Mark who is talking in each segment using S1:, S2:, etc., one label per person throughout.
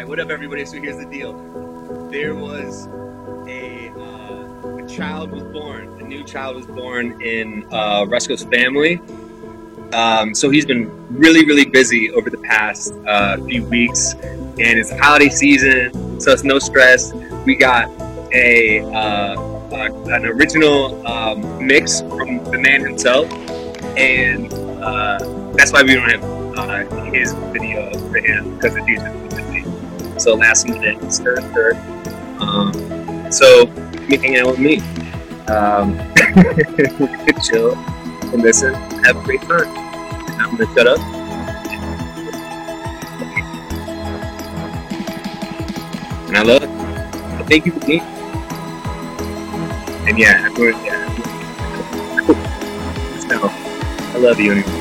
S1: what up, everybody? So here's the deal. There was a child was born. A new child was born in Rusko's family. So he's been really, really busy over the past few weeks, and it's the holiday season, so it's no stress. We got an original mix from the man himself, and that's why we don't have his video for him, because the dude's been busy. So last minute, stir. So you hang out with me. We could chill and listen, have a great time. And I'm gonna shut up. And I love it. So thank you for being. And yeah, everyone, just know, I love you anyway.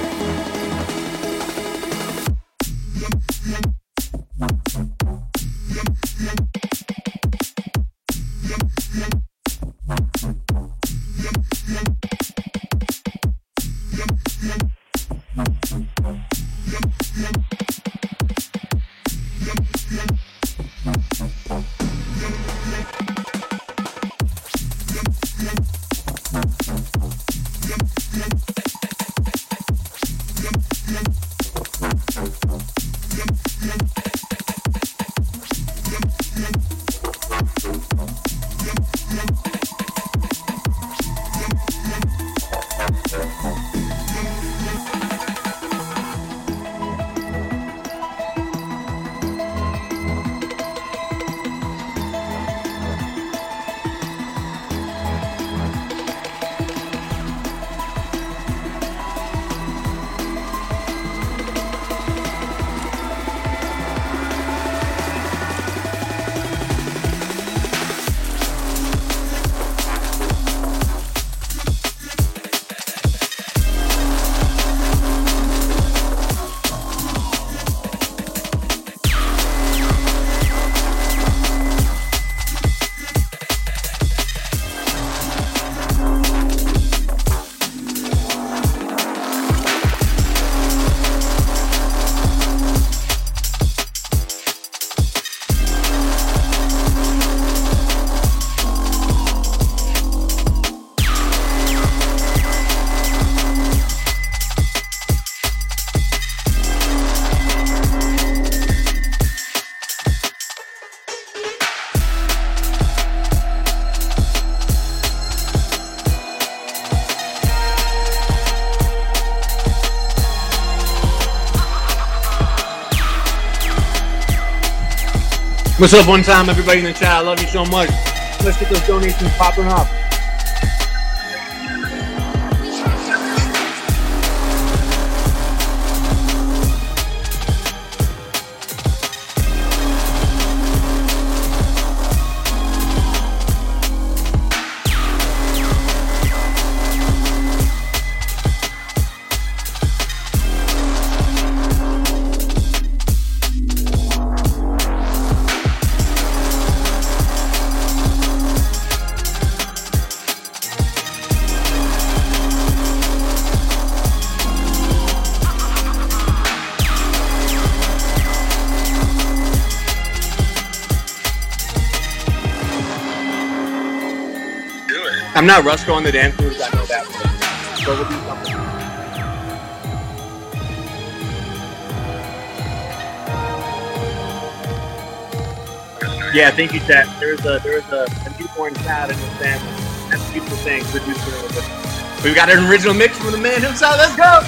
S1: What's up, one time, everybody in the chat? I love you so much. Let's get those donations popping up. I'm not Rusko on the dance moves, I know that. So we'll do something. Yeah, thank you, Chat. There's a newborn child in the family. That's a beautiful thing. Good news for all of us. We've got an original mix from the man himself. Let's go!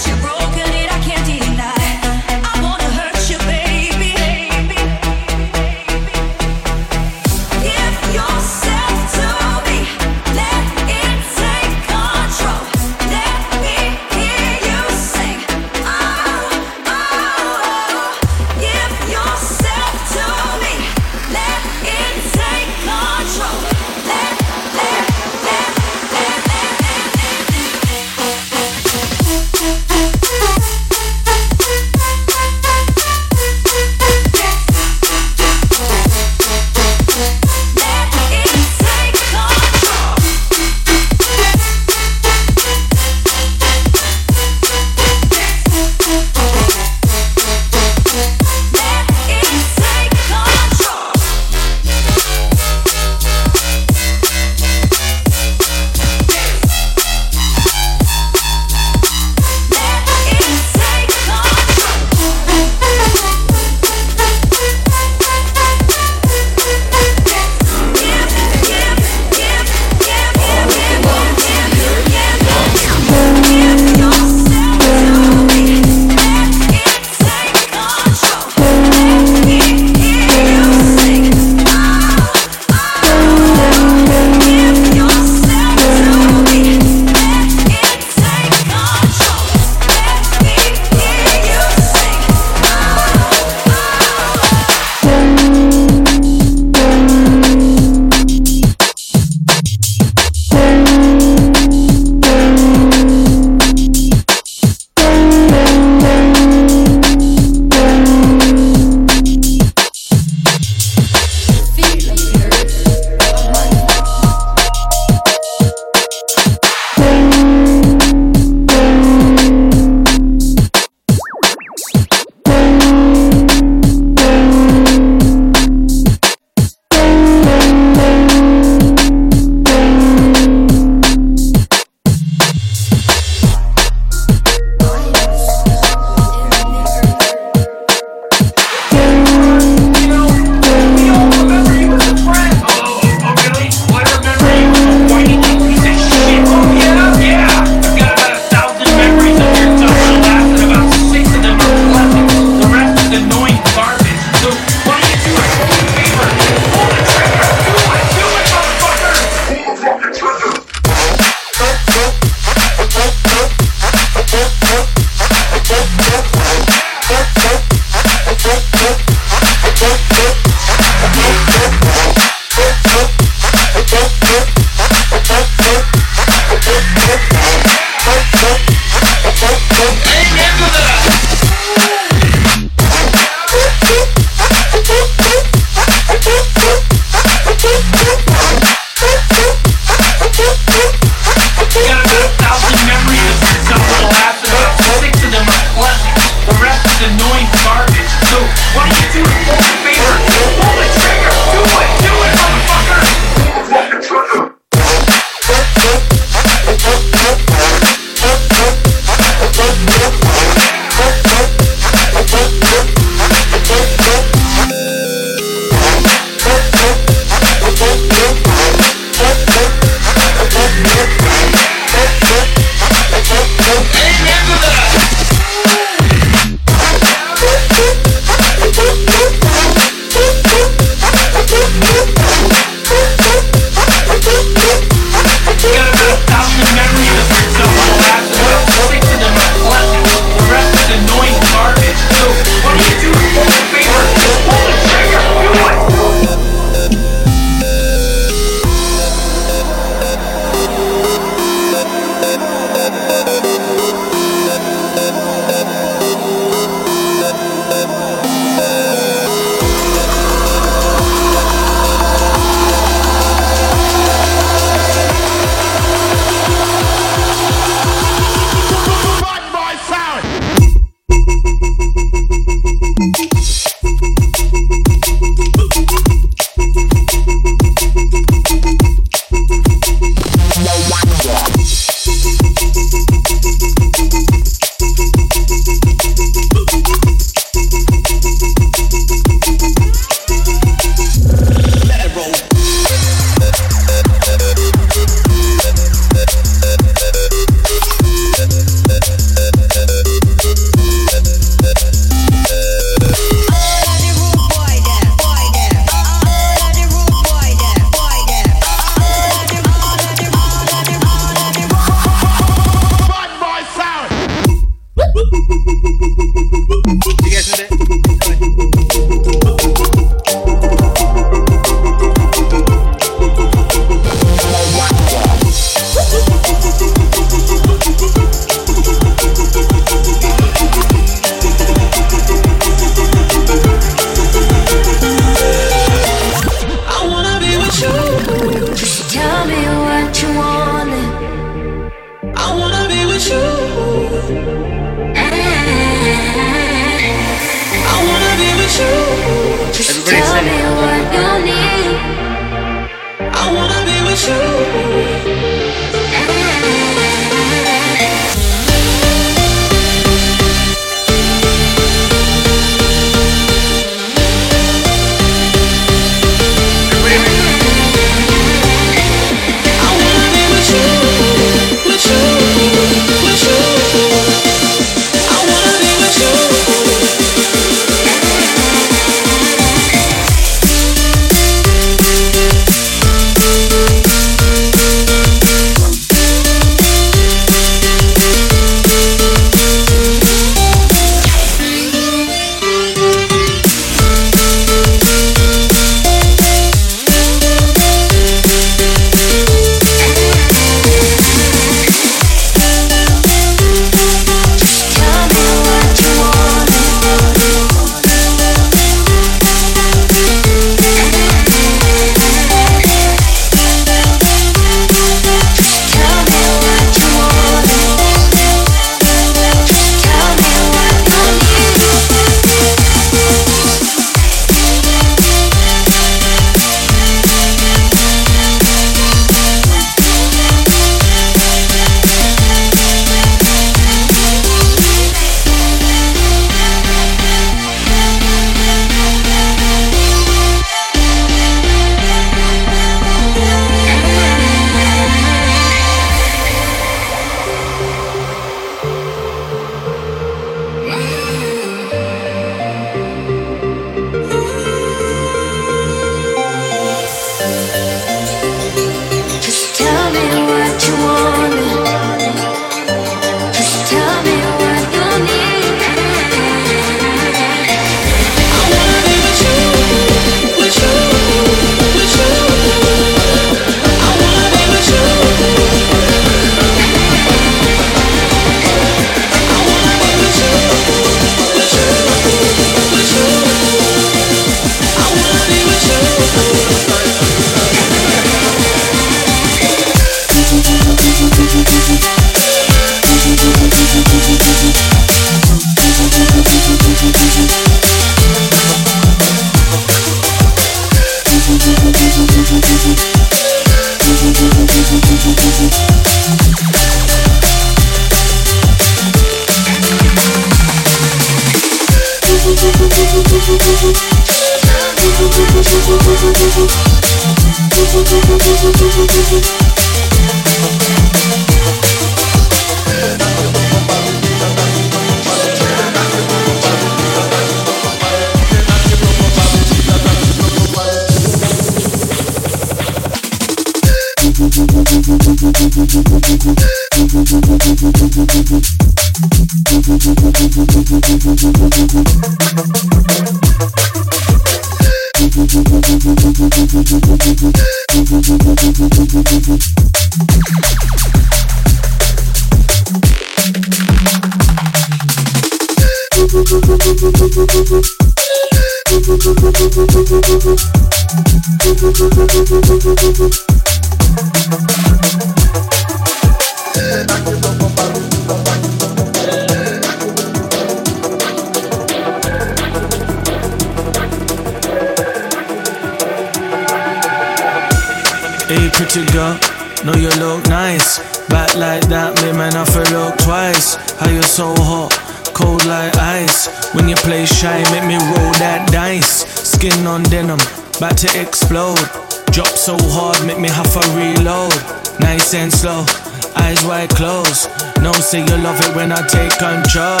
S2: Hey pretty girl, know you look nice. Back like that, me man, I feel look twice. How you so hot, cold like ice. When you play shy, make me roll that dice. Skin on denim, about to explode. Drop so hard, make me have to reload. Nice and slow, eyes wide closed. No, say you love it when I take control.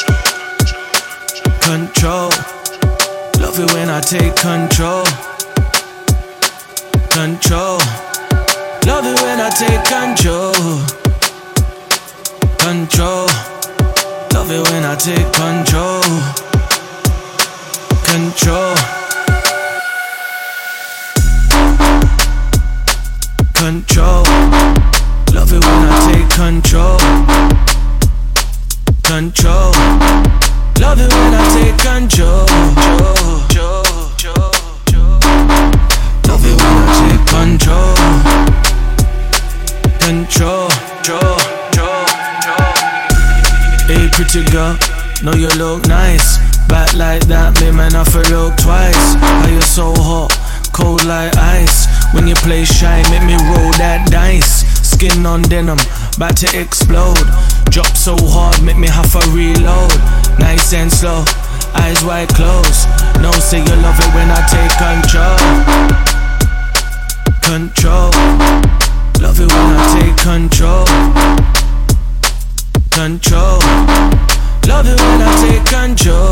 S2: Control, love it when I take control. Control, love it when I take control. Control, love it when I take control. Control, control, love it when I take control. Control, love it when I take control. Love it when I take control. Control. Hey pretty girl, know you look nice. Back like that, me man, I feel look twice. How you so hot, cold like ice. When you play shy, make me roll that dice. Skin on denim, about to explode. Drop so hard, make me have to reload. Nice and slow, eyes wide closed. No, say you love it when I take control. Control, love it when I take control. Control, love it when I take control.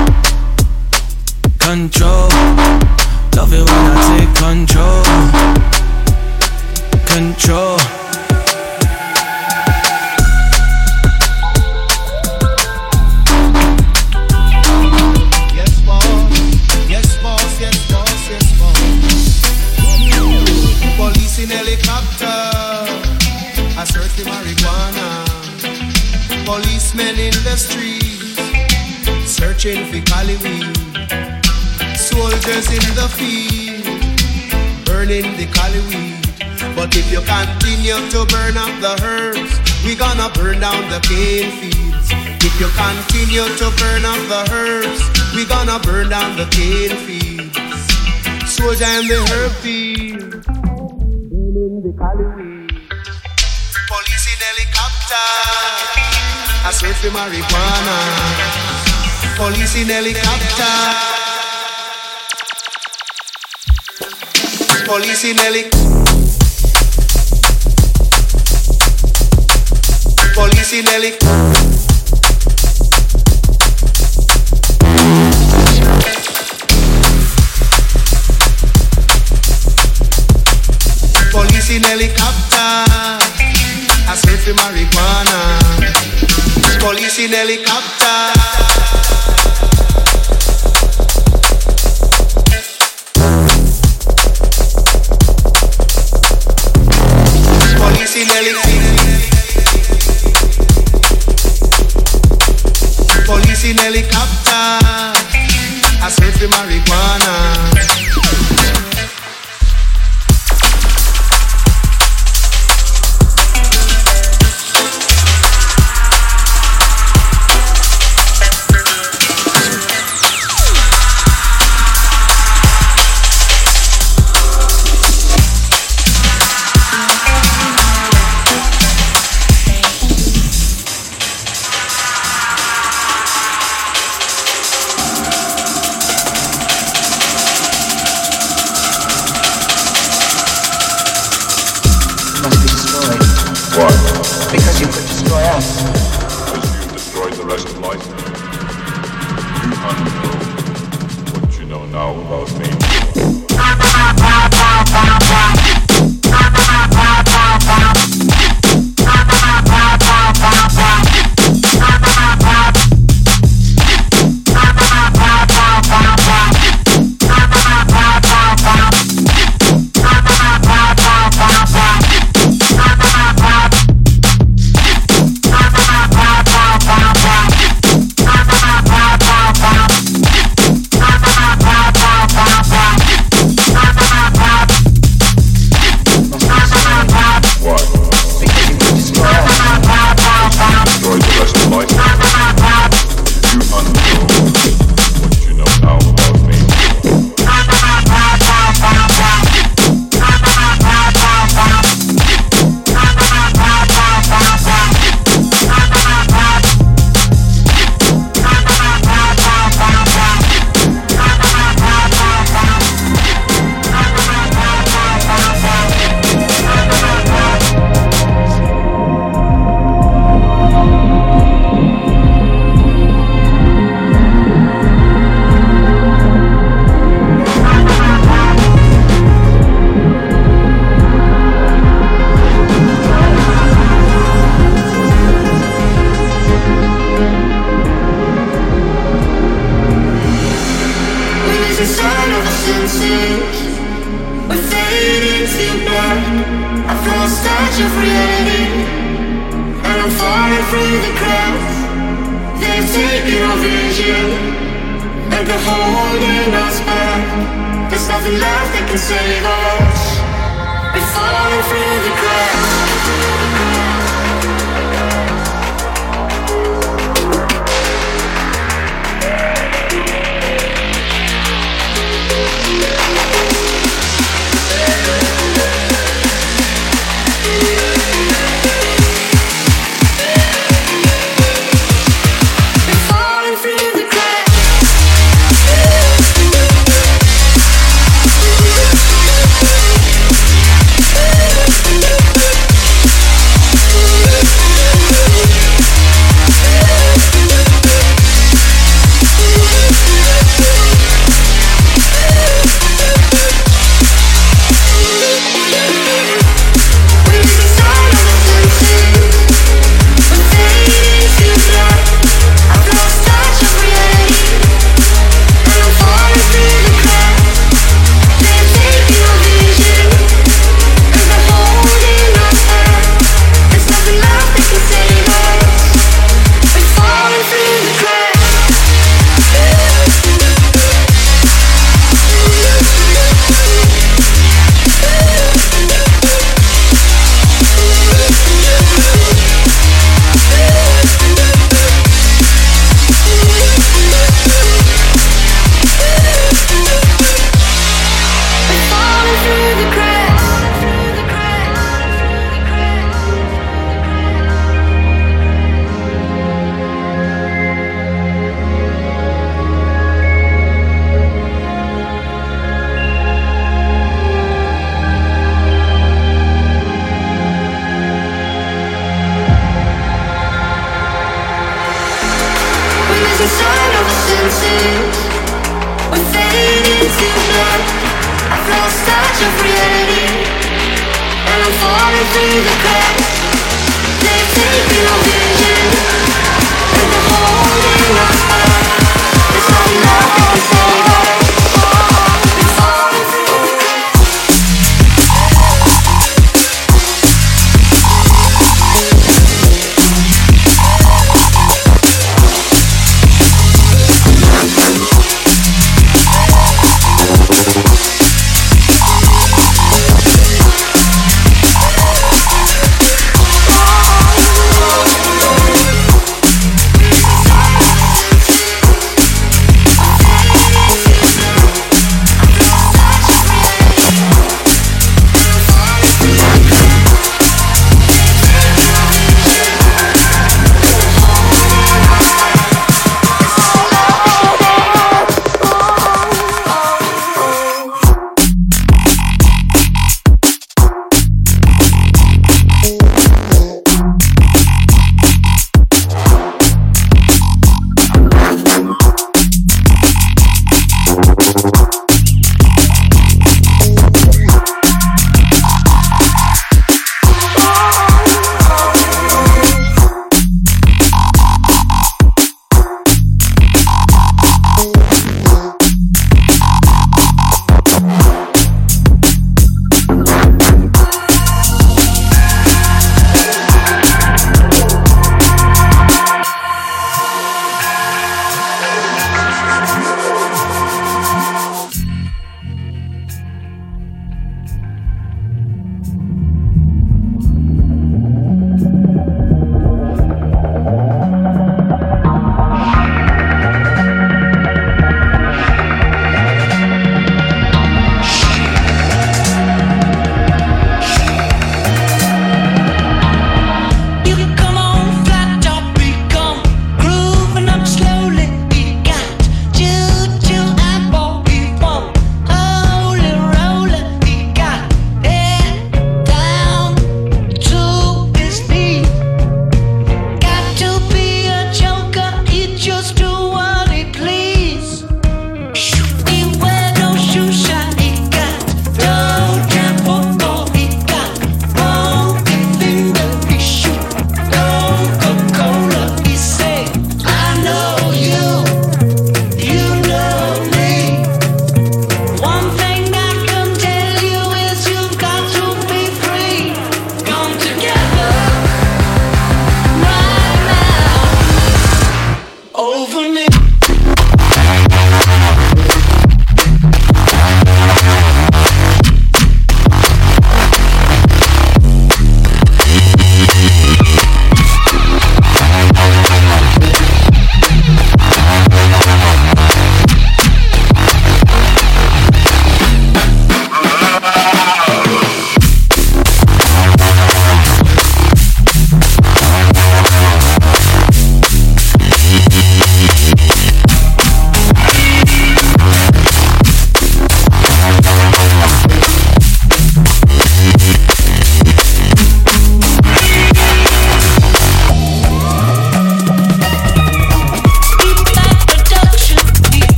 S2: Control, love it when I take control. Control.
S3: In helicopter, I search for marijuana. Policemen in the streets, searching for Cali weed. Soldiers in the field, burning the Cali weed. But if you continue to burn up the herbs, we gonna burn down the cane fields. If you continue to burn up the herbs, we gonna burn down the cane fields. Soldier in the herb field, the Cali weed. Police in helicopter, I search for marijuana. Police in helicopter. Police in helicopter. Police in helicopter. Police in helicopter, I search for marijuana. Police in helicopter. Police in helicopter. Police in helicopter, I search for marijuana.
S4: reality, and I'm falling through the cracks. They've taken our vision, and they're holding us back. There's nothing left that can save us. We're falling through the cracks.